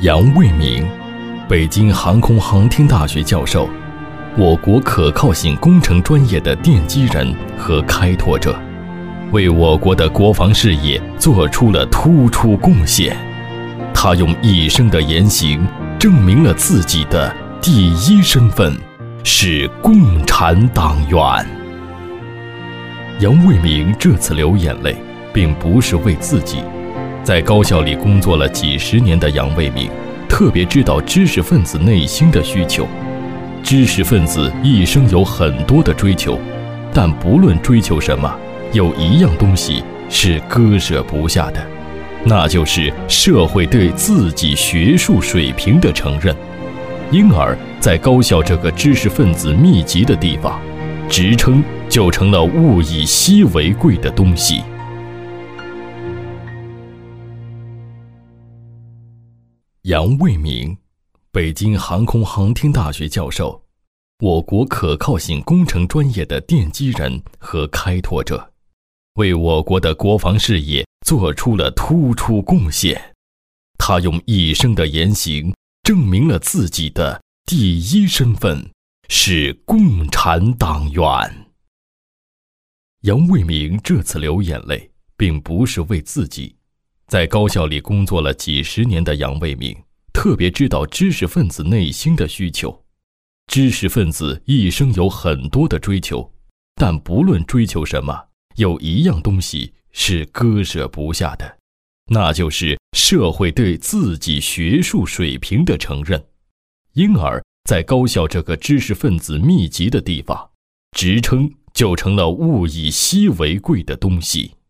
杨卫民，北京航空航天大学教授，我国可靠性工程专业的奠基人和开拓者，为我国的国防事业做出了突出贡献。他用一生的言行证明了自己的第一身份是共产党员。杨卫民这次流眼泪，并不是为自己。在高校里工作了几十年的杨卫民，特别知道知识分子内心的需求。知识分子一生有很多的追求，但不论追求什么，有一样东西是割舍不下的，那就是社会对自己学术水平的承认。因而在高校这个知识分子密集的地方，职称就成了物以稀为贵的东西。杨卫民，北京航空航天大学教授，我国可靠性工程专业的奠基人和开拓者，为我国的国防事业做出了突出贡献。他用一生的言行证明了自己的第一身份是共产党员。杨卫民这次流眼泪，并不是为自己。在高校里工作了几十年的杨卫民，特别知道知识分子内心的需求。知识分子一生有很多的追求，但不论追求什么，有一样东西是割舍不下的，那就是社会对自己学术水平的承认。因而在高校这个知识分子密集的地方，职称就成了物以稀为贵的东西。